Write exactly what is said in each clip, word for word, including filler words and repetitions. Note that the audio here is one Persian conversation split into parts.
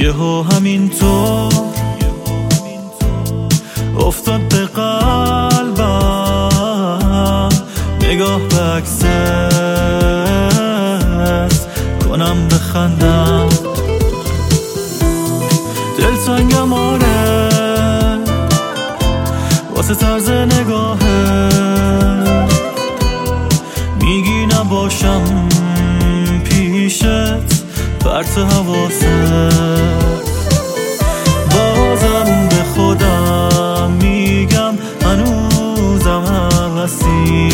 یهو همینطور افتاد به قلبم، نگاه به عکست کنم بخندم. دلتنگم آره واسه طرز نگاهه، میگی نباشم پیشت پرت حواست. بازم به خودم میگم هنوزم هوسی،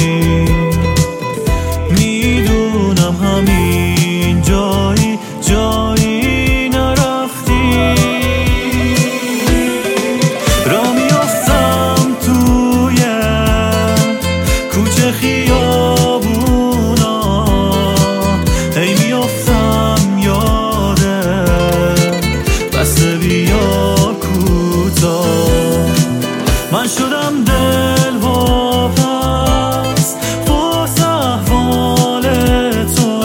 میدونم همین جایی جایی نرفتی. را میافتم توی کوچه خیابونا، هی میافتم یاده بسته بیا کوتاه. من شدم دل واپس واسه احوال تو،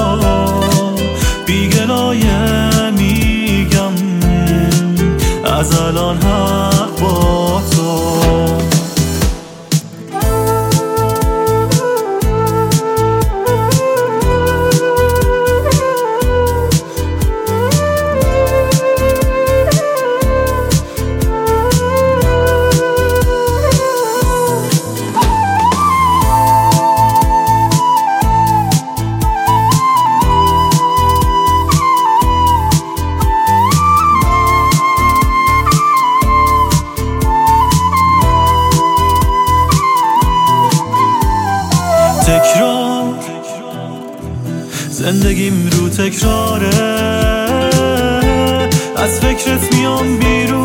بیگلایه میگم از الان حق با تو. تکرار زندگیم رو تکراره، از فکرت میام بیرون.